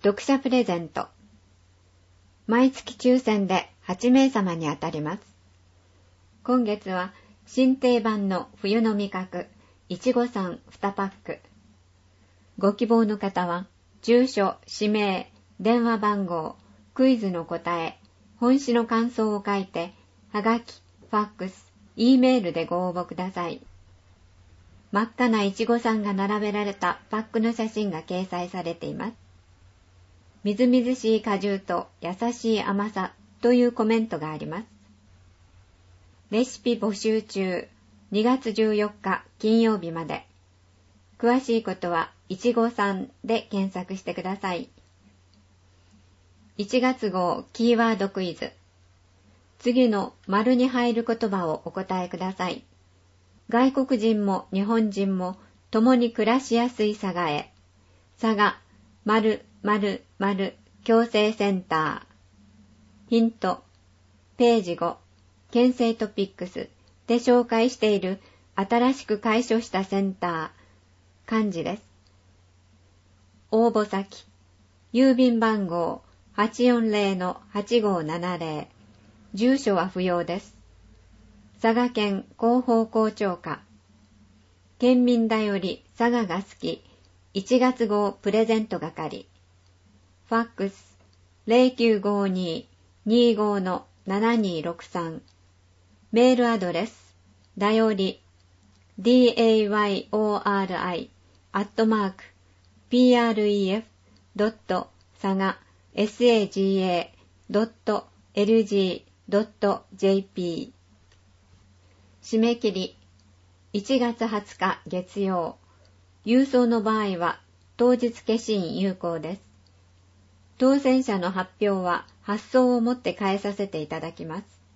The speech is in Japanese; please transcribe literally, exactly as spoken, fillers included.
読者プレゼント。毎月抽選ではちめいさまに当たります。今月は新定番の冬の味覚、いちごさんにパック。ご希望の方は、住所、氏名、電話番号、クイズの答え、本誌の感想を書いて、はがき、ファックス、Eメールでご応募ください。真っ赤ないちごさんが並べられたパックの写真が掲載されています。みずみずしい果汁と優しい甘さというコメントがあります。レシピ募集中、にがつじゅうよっか金曜日まで。詳しいことはいちごさんで検索してください。いちがつ号キーワードクイズ。次の丸に入る言葉をお答えください。外国人も日本人も共に暮らしやすい佐賀へ。佐賀、丸、丸、丸、矯正センター。ヒント、ページご、県政トピックスで紹介している新しく開所したセンター、漢字です。応募先、郵便番号 はちよんぜろのはちごーななぜろ、住所は不要です。佐賀県広報校長課。県民だより佐賀が好きいちがつ号プレゼント係。ファックス ゼロきゅうごにーにーごーのななにーろくさん。メールアドレスだより ディーエーワイオーアールアイ アットマーク ピーアールイーエフ ドット サガ サガ ドット エルジー ドット ジェーピー。 締め切りいちがつはつか月曜。郵送の場合は当日消印有効です。当選者の発表は発送をもって返させていただきます。